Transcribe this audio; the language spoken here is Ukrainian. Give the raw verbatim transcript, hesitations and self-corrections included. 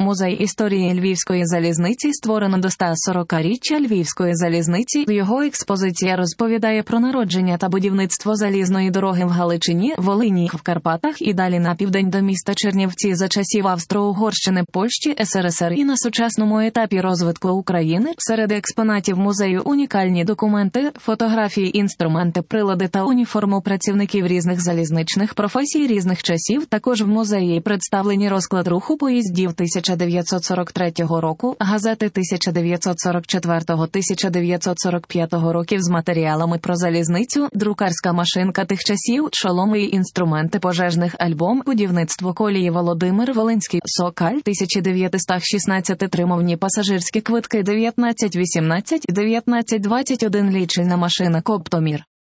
Музей історії Львівської залізниці створено до ста сорокаріччя Львівської залізниці. Його експозиція розповідає про народження та будівництво залізної дороги в Галичині, Волині, в Карпатах і далі на південь до міста Чернівці за часів Австро-Угорщини, Польщі, ес ер ес ер і на сучасному етапі розвитку України. Серед експонатів музею унікальні документи, фотографії, інструменти, прилади та уніформу працівників різних залізничних професій різних часів. Також в музеї представлені розклад руху поїздів тисяча дев'ятсот сорок третього року, газети тисяча дев'ятсот сорок четвертого - тисяча дев'ятсот сорок п'ятого років з матеріалами про залізницю, друкарська машинка тих часів, шоломи і інструменти пожежних, альбом, будівництво колії Володимир Волинський, Сокаль, тисяча дев'ятсот шістнадцять, тримовні пасажирські квитки дев'ятнадцять вісімнадцять, дев'ятнадцять двадцять один, лічильна машина Коптомір.